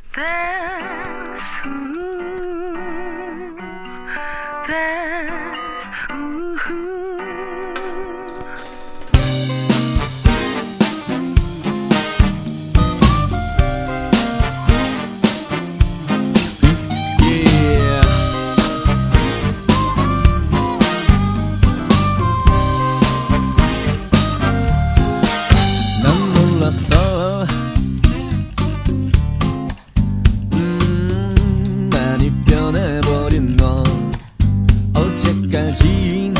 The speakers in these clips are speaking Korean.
dance, dance, Yeah. 난 몰랐어. 많이 변해버린 너. 어제까지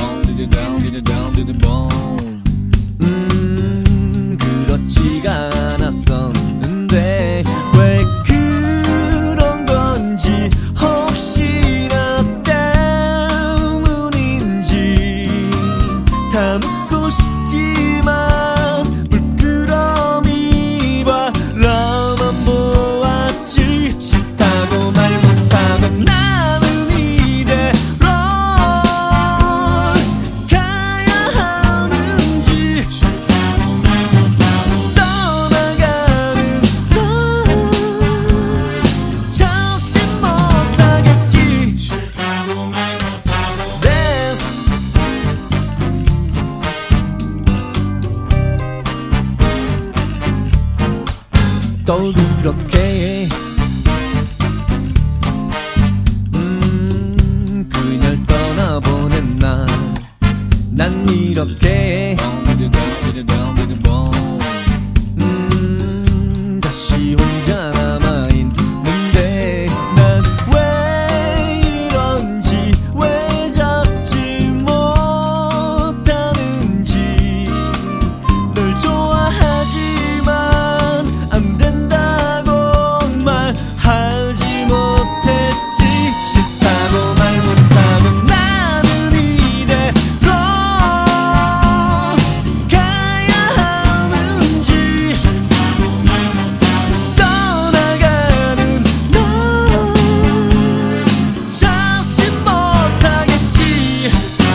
그렇지가 않았었는데 왜 그런 건지 혹시나 때문인지 다 묻고 싶지만 물끄러미 바라만 보았지. 싫다고 말 못하고 나는 이대로 가야 하는지 떠나가는 널 참지 못하겠지. Dance. 또 그렇게 그녀를 떠나보낸 날 난 이렇게 다시 혼자 남아있는데 난 왜 이런지 왜 잡지 못하는지 널 좋아하지만 안 된다고 말하지 못했지. 싫다고 말 못하고 나는 이대로 가야 하는지 떠나가는 널 참지 못하겠지.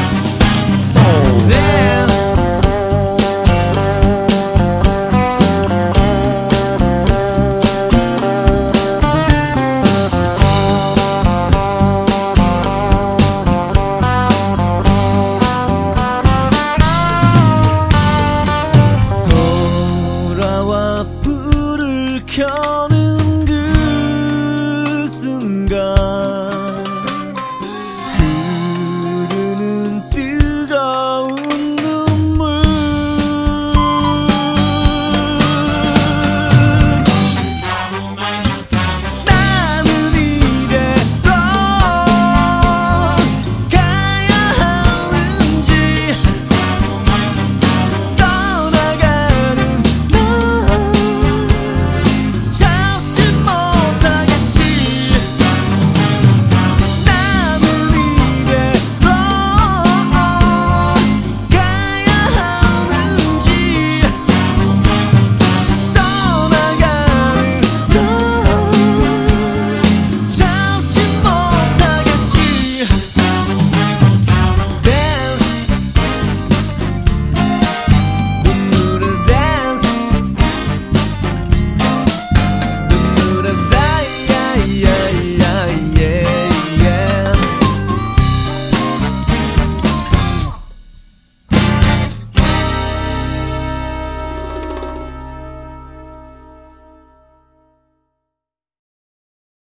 Dance. 돌아와 불을 켜는